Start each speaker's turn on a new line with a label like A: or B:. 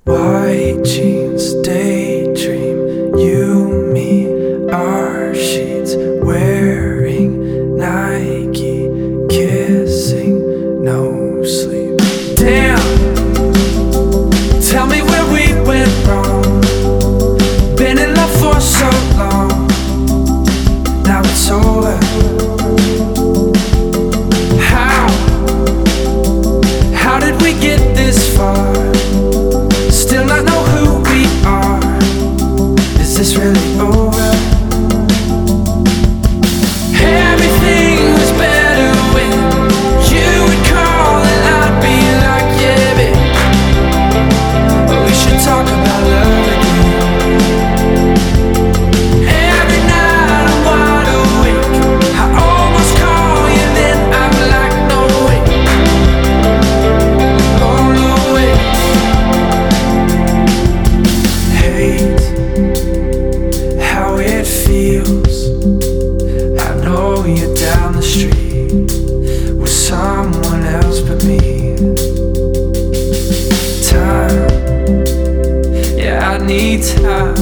A: White jeans, daydream, you, me, our sheets, wearing Nike, kissing, no sleep. Damn, tell me where we went wrong. Been in love for so long, now it's over. How did we get this far? Still not know who we are. Is this really over? Everything was better when you would call and I'd be like, yeah, babe, but we should talk about love again. Every night I'm wide awake, I almost call you, then I'm like, no way, oh no way. Hate how it feels. I know you're down the street with someone else but me. Time, yeah, I need time.